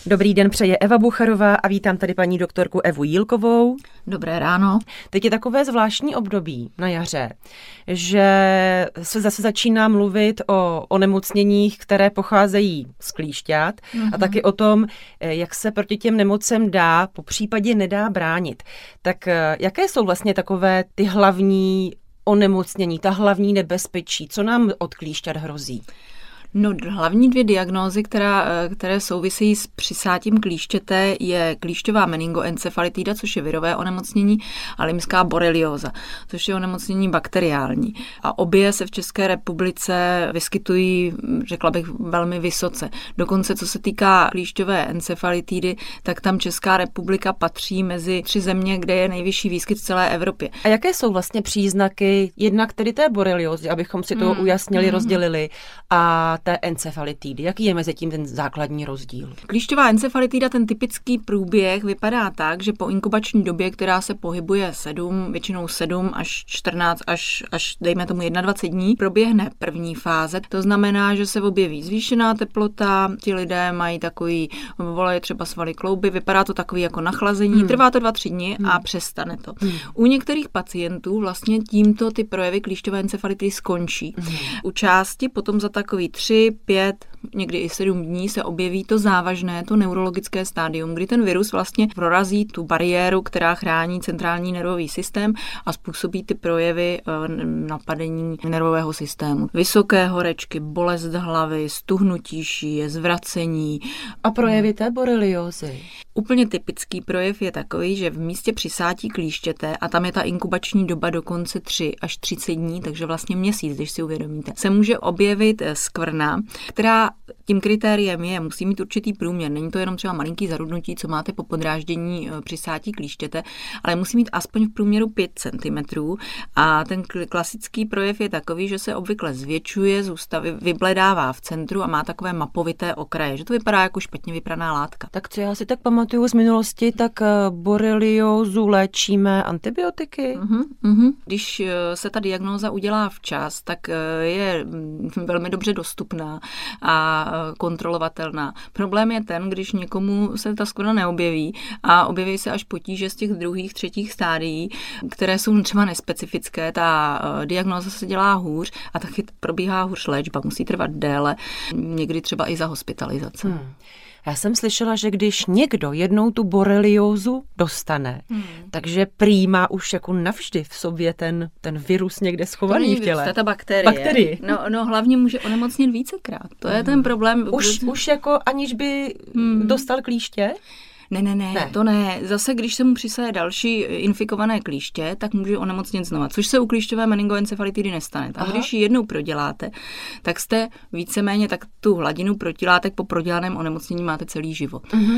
Dobrý den, přeje Eva Bucharová a vítám tady paní doktorku Evu Jílkovou. Dobré ráno. Teď je takové zvláštní období na jaře, že se zase začíná mluvit o onemocněních, které pocházejí z klíšťat a taky o tom, jak se proti těm nemocem dá, po případě nedá bránit. Tak jaké jsou vlastně takové ty hlavní onemocnění, ta hlavní nebezpečí, co nám od klíšťat hrozí? No, hlavní dvě diagnózy, které souvisejí s přisátím klíštěte, je klíšťová meningoencefalitida, což je virové onemocnění, a limská borelióza, což je onemocnění bakteriální. A obě se v České republice vyskytují, řekla bych, velmi vysoce. Dokonce, co se týká klíšťové encefalitidy, tak tam Česká republika patří mezi 3 země, kde je nejvyšší výskyt v celé Evropě. A jaké jsou vlastně příznaky jednak tedy té boreliózy, abychom si to ujasnili, rozdělili, a té encefalitidy? Jaký je mezi tím ten základní rozdíl? Klíšťová encefalitida, ten typický průběh vypadá tak, že po inkubační době, která se pohybuje většinou 7 až 14 až dejme tomu 21 dní, proběhne první fáze. To znamená, že se objeví zvýšená teplota, ti lidé mají takový, volají třeba svaly klouby, vypadá to takový jako nachlazení, trvá to 2-3 dny a přestane to. U některých pacientů vlastně tímto ty projevy klíšťové encefalitidy skončí. U části potom za takový 3, 5, někdy i 7 dní se objeví to závažné, to neurologické stádium, kdy ten virus vlastně prorazí tu bariéru, která chrání centrální nervový systém a způsobí ty projevy napadení nervového systému. Vysoké horečky, bolest hlavy, stuhnutí šíje, zvracení. A projevy té boreliózy? Úplně typický projev je takový, že v místě přisátí klíštěte, a tam je ta inkubační doba dokonce 3 až 30 dní, takže vlastně měsíc, když si uvědomíte, se může objevit skvrna, která tím kritériem musí mít určitý průměr. Není to jenom třeba malinký zarudnutí, co máte po podráždění přisátí klíštěte, ale musí mít aspoň v průměru 5 cm. A ten klasický projev je takový, že se obvykle zvětšuje, vybledává v centru a má takové mapovité okraje, že to vypadá jako špatně vypraná látka. Tak co já si tak pamatuju z minulosti, tak boreliózu léčíme antibiotiky. Když se ta diagnóza udělá včas, tak je velmi dobře dostupná a kontrolovatelná. Problém je ten, když někomu se ta skvrna neobjeví a objeví se až potíže z těch druhých, třetích stádií, které jsou třeba nespecifické, ta diagnóza se dělá hůř a taky probíhá hůř léčba, musí trvat déle, někdy třeba i za hospitalizace. Já jsem slyšela, že když někdo jednou tu boreliózu dostane, takže prý má už jako navždy v sobě ten virus někde schovaný v těle. To je ta bakterie. No, hlavně může onemocnit vícekrát. To je ten problém. Už jako aniž by dostal klíště? Ne, to ne. Zase, když se mu přisaje další infikované klíště, tak může onemocnit znova, což se u klíšťové meningoencefalitidy nestane. A když ji jednou proděláte, tak jste víceméně tak tu hladinu protilátek po prodělaném onemocnění máte celý život.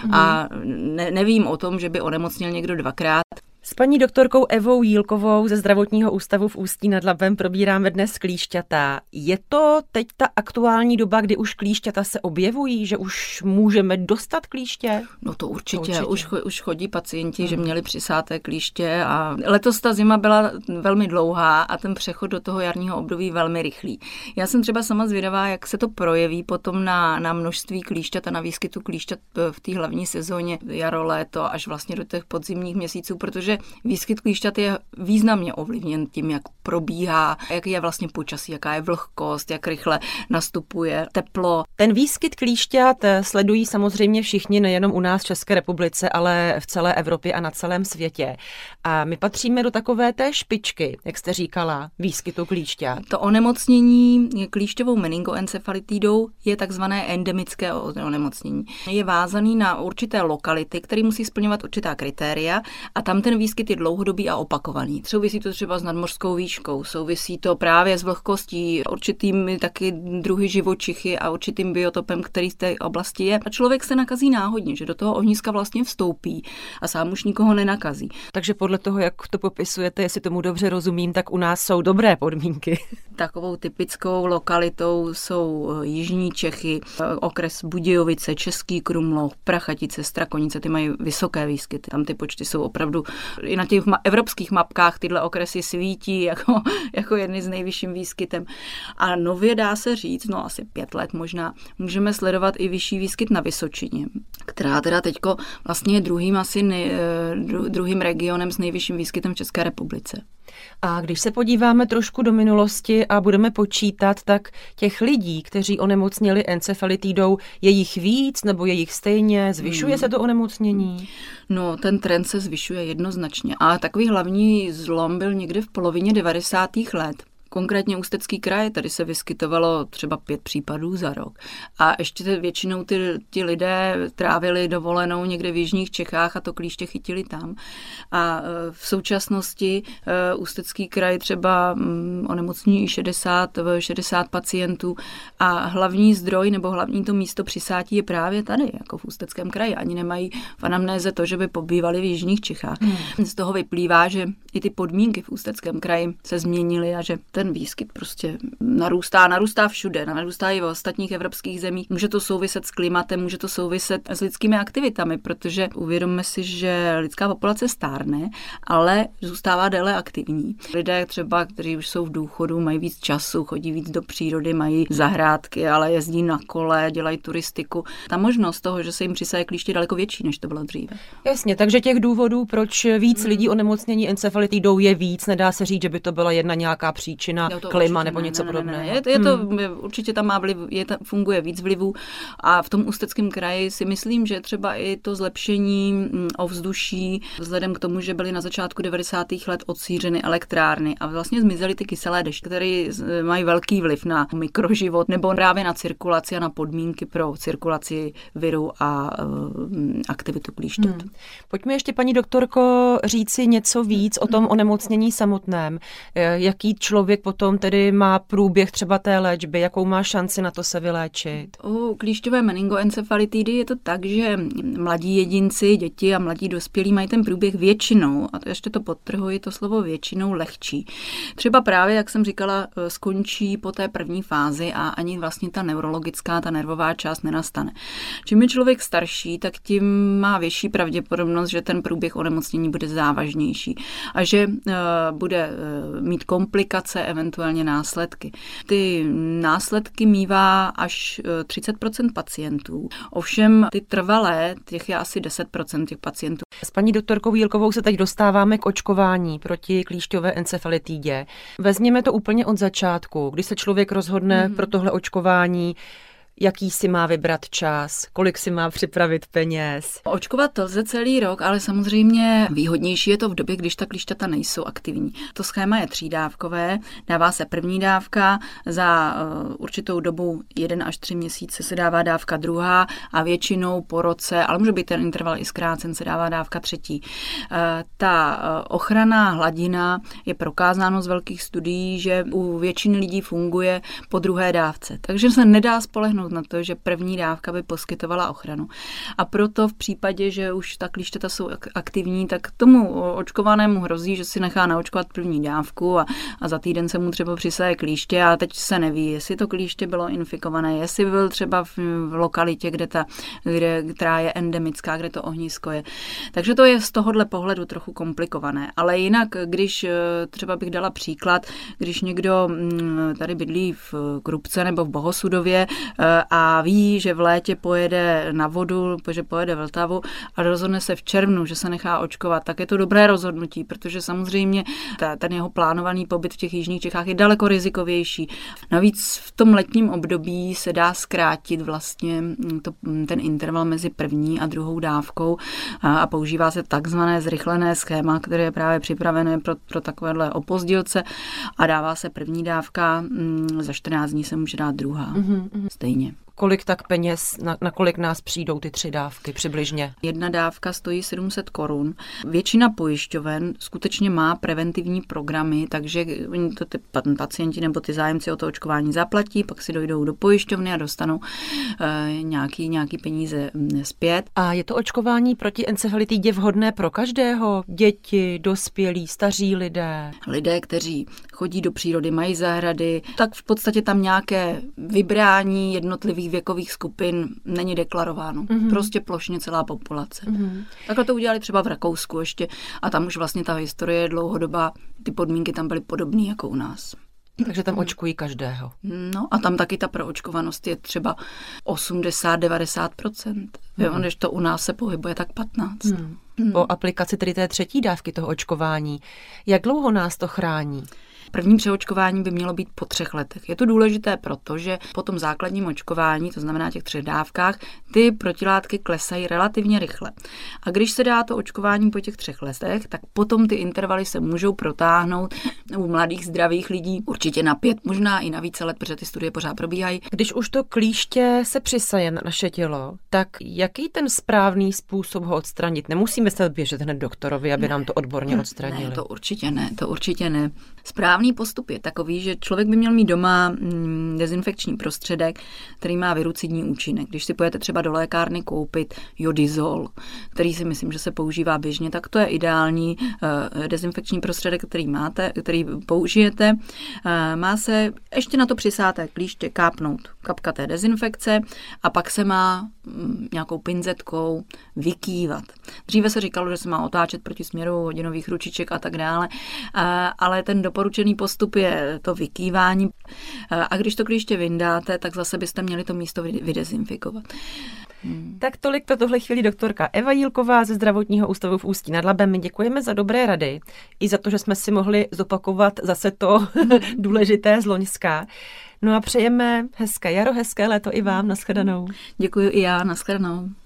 A nevím o tom, že by onemocnil někdo 2krát. S paní doktorkou Evou Jílkovou ze Zdravotního ústavu v Ústí nad Labem probíráme dnes klíšťata. Je to teď ta aktuální doba, kdy už klíšťata se objevují, že už můžeme dostat klíště? No to určitě. Už chodí pacienti, že měli přisáté klíště a letos ta zima byla velmi dlouhá a ten přechod do toho jarního období velmi rychlý. Já jsem třeba sama zvědavá, jak se to projeví potom na množství klíšťat a na výskytu klíšťat v té hlavní sezóně jaro, léto až vlastně do těch podzimních měsíců, protože výskyt klíšťat je významně ovlivněn tím, jak probíhá, jak je vlastně počasí, jaká je vlhkost, jak rychle nastupuje teplo. Ten výskyt klíšťat sledují samozřejmě všichni, nejenom u nás v České republice, ale v celé Evropě a na celém světě. A my patříme do takové té špičky, jak jste říkala, výskytu klíšťat. To onemocnění klíšťovou meningoencefalitidou je takzvané endemické onemocnění. Je vázaný na určité lokality, které musí splňovat určitá kritéria a tam ten výskyt je dlouhodobý a opakovaný. Souvisí to třeba s nadmořskou výškou, souvisí to právě s vlhkostí, určitými taky druhy živočichy a určitým biotopem, který v té oblasti je. A člověk se nakazí náhodně, že do toho ohniska vlastně vstoupí a sám už nikoho nenakazí. Takže podle toho, jak to popisujete, jestli tomu dobře rozumím, tak u nás jsou dobré podmínky. Takovou typickou lokalitou jsou jižní Čechy, okres Budějovice, Český Krumlov, Prachatice, Strakonice, ty mají vysoké výskyty. Tam ty počty jsou opravdu i na těch evropských mapkách tyhle okresy svítí jako jedny s nejvyšším výskytem. A nově dá se říct, asi 5 let možná, můžeme sledovat i vyšší výskyt na Vysočině. která teda teďko vlastně je druhým regionem s nejvyšším výskytem v České republice. A když se podíváme trošku do minulosti a budeme počítat, tak těch lidí, kteří onemocněli encefalitidou, je jich víc nebo je jich stejně? Zvyšuje se to onemocnění? No, ten trend se zvyšuje jednoznačně. A takový hlavní zlom byl někdy v polovině 90. let. Konkrétně Ústecký kraj, tady se vyskytovalo třeba 5 případů za rok. A ještě většinou ti lidé trávili dovolenou někde v jižních Čechách a to klíště chytili tam. A v současnosti Ústecký kraj třeba onemocní i 60 pacientů a hlavní zdroj nebo hlavní to místo přisátí je právě tady, jako v Ústeckém kraji. Ani nemají v anamnéze to, že by pobývali v jižních Čechách. Z toho vyplývá, že i ty podmínky v Ústeckém kraji se změnily a že ten výskyt prostě narůstá všude, narůstá i v ostatních evropských zemích. Může to souviset s klimatem, může to souviset s lidskými aktivitami, protože uvědomme si, že lidská populace stárne, ale zůstává déle aktivní. Lidé třeba, kteří už jsou v důchodu, mají víc času, chodí víc do přírody, mají zahrádky, ale jezdí na kole, dělají turistiku. Ta možnost toho, že se jim přisaje klíště, je daleko větší, než to bylo dříve. Jasně, takže těch důvodů, proč víc lidí onemocnění encefalitidou je víc, nedá se říct, že by to byla jedna nějaká příčina, klima nebo něco podobného. Je to určitě tam má vliv, funguje víc vlivů a v tom Ústeckém kraji si myslím, že třeba i to zlepšení ovzduší, vzhledem k tomu, že byly na začátku 90. let odsířeny elektrárny a vlastně zmizely ty kyselé dešti, které mají velký vliv na mikroživot nebo právě na cirkulaci a na podmínky pro cirkulaci viru a aktivitu klíšťat. Pojďme ještě, paní doktorko, říci něco víc o tom onemocnění samotném. Jaký člověk potom tedy má průběh třeba té léčby, jakou má šanci na to se vyléčit? U klíšťové meningoencefalitidy je to tak, že mladí jedinci, děti a mladí dospělí mají ten průběh většinou, a ještě to podtrhuji, to slovo většinou lehčí. Třeba právě, jak jsem říkala, skončí po té první fázi a ani vlastně ta neurologická, ta nervová část nenastane. Čím je člověk starší, tak tím má větší pravděpodobnost, že ten průběh onemocnění bude závažnější a že bude mít komplikace, eventuálně následky. Ty následky mívá až 30% pacientů. Ovšem ty trvalé, těch je asi 10% těch pacientů. S paní doktorkou Jílkovou se teď dostáváme k očkování proti klíšťové encefalitidě. Vezměme to úplně od začátku, kdy se člověk rozhodne pro tohle očkování, jaký si má vybrat čas, kolik si má připravit peněz. Očkovat lze celý rok, ale samozřejmě výhodnější je to v době, když ta klíšťata nejsou aktivní. To schéma je 3dávkové, dává se první dávka, za určitou dobu 1 až 3 měsíce se dává dávka druhá a většinou po roce, ale může být ten interval i zkrácen, se dává dávka třetí. Ta ochranná hladina je prokázáno z velkých studií, že u většiny lidí funguje po druhé dávce. Takže se nedá spolehnout na to, že první dávka by poskytovala ochranu. A proto v případě, že už ta klíšťata jsou aktivní, tak tomu očkovanému hrozí, že si nechá naočkovat první dávku a za týden se mu třeba přisaje klíště a teď se neví, jestli to klíště bylo infikované, jestli byl třeba v lokalitě, která je endemická, kde to ohnisko je. Takže to je z tohohle pohledu trochu komplikované. Ale jinak, když třeba bych dala příklad, když někdo tady bydlí v Krupce nebo v Bohosudově a ví, že v létě pojede na vodu, že pojede Vltavu a rozhodne se v červnu, že se nechá očkovat, tak je to dobré rozhodnutí, protože samozřejmě ten jeho plánovaný pobyt v těch jižních Čechách je daleko rizikovější. Navíc v tom letním období se dá zkrátit vlastně ten interval mezi první a druhou dávkou a používá se takzvané zrychlené schéma, které je právě připravené pro takovéhle opozdělce a dává se první dávka, za 14 dní se může dát druhá. Stejně. Kolik tak peněz, na kolik nás přijdou ty 3 dávky přibližně? 1 dávka stojí 700 korun. Většina pojišťoven skutečně má preventivní programy, takže to ty pacienti nebo ty zájemci o to očkování zaplatí, pak si dojdou do pojišťovny a dostanou nějaký peníze zpět. A je to očkování proti encefalitidě vhodné pro každého? Děti, dospělí, staří lidé? Lidé, kteří chodí do přírody, mají zahrady, tak v podstatě tam nějaké vybrání jednotlivých věkových skupin není deklarováno. Prostě plošně celá populace. Takhle to udělali třeba v Rakousku ještě a tam už vlastně ta historie je dlouhodobá, ty podmínky tam byly podobné jako u nás. Takže tam očkují každého. No a tam taky ta proočkovanost je třeba 80-90%. Než to u nás se pohybuje tak 15%. Po aplikaci tedy té 3. dávky toho očkování, jak dlouho nás to chrání? První přeočkování by mělo být po 3 letech. Je to důležité, protože po tom základním očkování, to znamená těch 3 dávkách, ty protilátky klesají relativně rychle. A když se dá to očkování po těch 3 letech, tak potom ty intervaly se můžou protáhnout u mladých zdravých lidí určitě na 5, možná i na více let, protože ty studie pořád probíhají. Když už to klíště se přisaje na naše tělo, tak jaký ten správný způsob ho odstranit? Nemusíme se běžet hned doktorovi, aby nám to odborně odstranili. Ne, to určitě ne. Správný postup je takový, že člověk by měl mít doma dezinfekční prostředek, který má virucidní účinek. Když si pojete třeba do lékárny koupit jodizol, který si myslím, že se používá běžně, tak to je ideální dezinfekční prostředek, který použijete. Má se ještě na to přisáté klíště kápnout kapka té dezinfekce a pak se má nějakou pinzetkou vykývat. Dříve se říkalo, že se má otáčet proti směru hodinových ručiček a tak dále, ale ten doporučený postup je to vykývání. A když to klíště vyndáte, tak zase byste měli to místo vydezinfikovat. Tak tolik pro tohle chvíli doktorka Eva Jílková ze Zdravotního ústavu v Ústí nad Labem. My děkujeme za dobré rady i za to, že jsme si mohli zopakovat zase to důležité z loňska. No a přejeme hezké jaro, hezké léto i vám. Nashledanou. Děkuji i já, nashledanou.